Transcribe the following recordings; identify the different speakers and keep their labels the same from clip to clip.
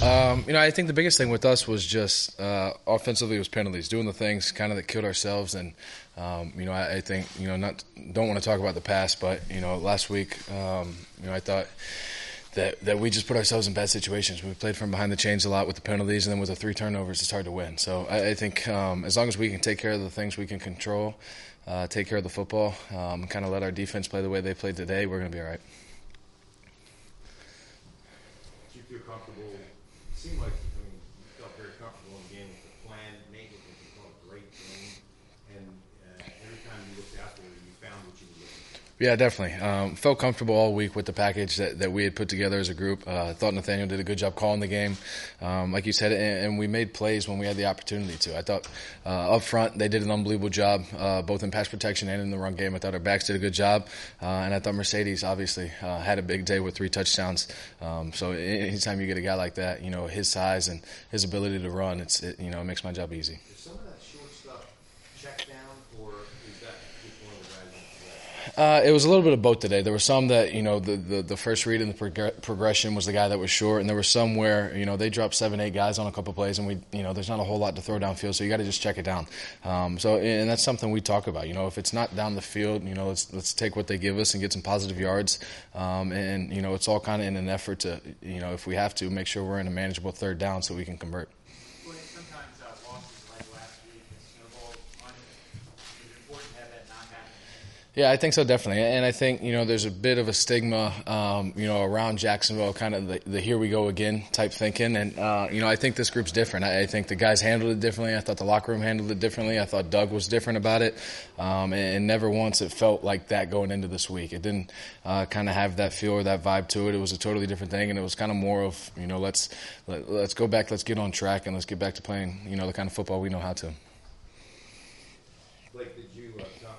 Speaker 1: I think the biggest thing with us was just offensively was penalties, doing the things kind of that killed ourselves. And I think don't want to talk about the past, but last week, I thought that we just put ourselves in bad situations. We played from behind the chains a lot with the penalties, and then with the 3 turnovers, it's hard to win. So I think as long as we can take care of the things we can control, take care of the football, kind of let our defense play the way they played today, we're going to be all right.
Speaker 2: Do you feel comfortable? It seemed like you felt very comfortable in the game with the plan, make it what you call a great game, and every time you looked out there, you found what you were looking for.
Speaker 1: Yeah, definitely. Felt comfortable all week with the package that we had put together as a group. Thought Nathaniel did a good job calling the game, like you said, and we made plays when we had the opportunity to. I thought up front they did an unbelievable job, both in pass protection and in the run game. I thought our backs did a good job, and I thought Mercedes obviously had a big day with 3 touchdowns. So anytime you get a guy like that, his size and his ability to run, it makes my job easy.
Speaker 2: Is some of that short stuff checked down, or is that just one of the guys on the left?
Speaker 1: It was a little bit of both today. There were some that, the first read in the progression was the guy that was short, and there were some where, they dropped 7, 8 guys on a couple plays, and there's not a whole lot to throw downfield, so you got to just check it down. And that's something we talk about. If it's not down the field, let's take what they give us and get some positive yards. It's all kind of in an effort to, if we have to, make sure we're in a manageable 3rd down so we can convert.
Speaker 3: Sometimes losses like last week and snowball on it, is it important to have that not happen?
Speaker 1: Yeah, I think so, definitely. And I think, there's a bit of a stigma, around Jacksonville, kind of the here we go again type thinking. And, I think this group's different. I think the guys handled it differently. I thought the locker room handled it differently. I thought Doug was different about it. And never once it felt like that going into this week. It didn't kind of have that feel or that vibe to it. It was a totally different thing. And it was kind of more of, let's go back, let's get on track, and let's get back to playing, the kind of football we know how to.
Speaker 2: Blake, did you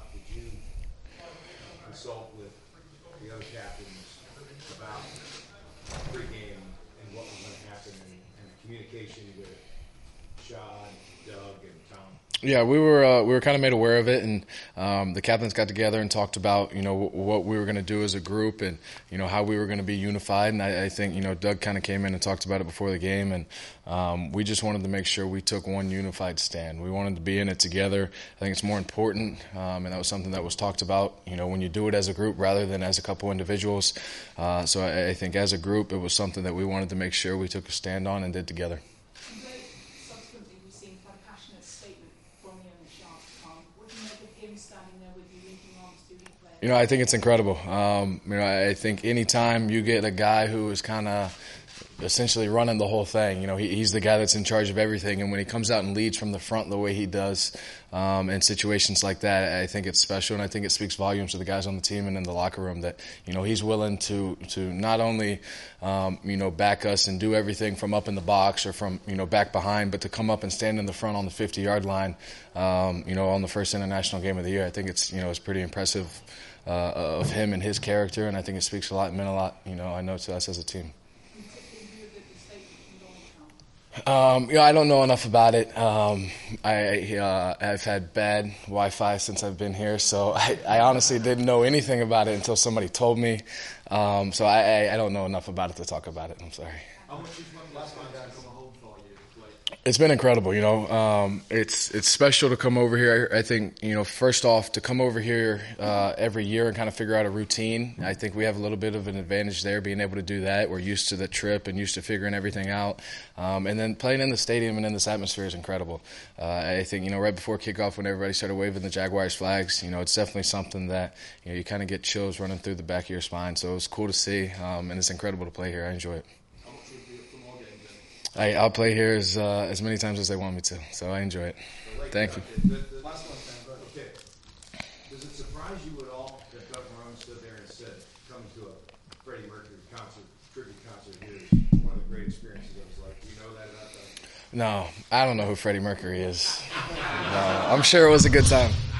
Speaker 2: consult with the other captains about pregame and what was going to happen and the communication with Shaw, Doug, and Tom?
Speaker 1: Yeah, we were kind of made aware of it, and the captains got together and talked about what we were going to do as a group, and how we were going to be unified. And I think Doug kind of came in and talked about it before the game, and we just wanted to make sure we took one unified stand. We wanted to be in it together. I think it's more important, and that was something that was talked about. When you do it as a group rather than as a couple individuals. So I think as a group, it was something that we wanted to make sure we took a stand on and did together.
Speaker 4: Subsequently, we've seen quite a passionate statement from you and Sean. What do you make of him standing there with you, linking arms to the players?
Speaker 1: I think it's incredible. I think anytime you get a guy who is kind of essentially running the whole thing, he's the guy that's in charge of everything. And when he comes out and leads from the front the way he does in situations like that, I think it's special. And I think it speaks volumes to the guys on the team and in the locker room that, he's willing to not only, back us and do everything from up in the box or from, back behind, but to come up and stand in the front on the 50-yard line, on the first international game of the year. I think it's pretty impressive of him and his character. And I think it speaks a lot and meant a lot, I know, to us as a team. I don't know enough about it. I've had bad Wi-Fi since I've been here, so I honestly didn't know anything about it until somebody told me. So I don't know enough about it to talk about it. I'm sorry.
Speaker 2: How much is one last time guys come home for you?
Speaker 1: It's been incredible, It's special to come over here. I think, first off, to come over here every year and kind of figure out a routine. I think we have a little bit of an advantage there, being able to do that. We're used to the trip and used to figuring everything out. And then playing in the stadium and in this atmosphere is incredible. I think, right before kickoff when everybody started waving the Jaguars flags, it's definitely something that, you kind of get chills running through the back of your spine. So it was cool to see, and it's incredible to play here. I enjoy it. I'll play here as many times as they want me to, so I enjoy it. Thank you.
Speaker 2: The last one, Sam. Okay. Does it surprise you at all that Doug Marrone stood there and said, coming to a Freddie Mercury tribute concert here is one of the great experiences of his life? Do you know that about Doug?
Speaker 1: No, I don't know who Freddie Mercury is. No, I'm sure it was a good time.